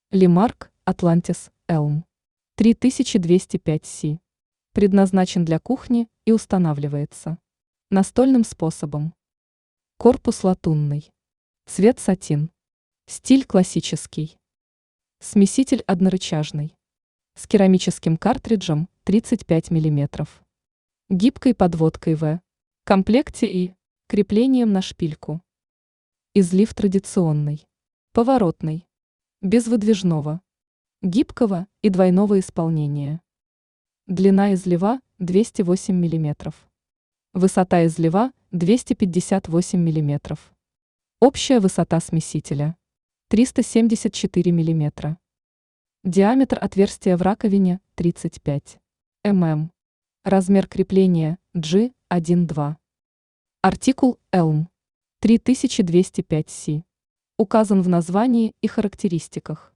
Лимарк Atlantis Elm 3205C. Предназначен для кухни и устанавливается настольным способом. Корпус латунный. Цвет сатин. Стиль классический. Смеситель однорычажный. С керамическим картриджем 35 мм. Гибкой подводкой В. Комплекте и креплением на шпильку. Излив традиционный. Поворотный. Без выдвижного. Гибкого и двойного исполнения. Длина излива 208 мм. Высота излива 258 мм. Общая высота смесителя 374 мм. Диаметр отверстия в раковине 35 мм. Размер крепления G1-2. Артикул Elm 3205C. Указан в названии и характеристиках.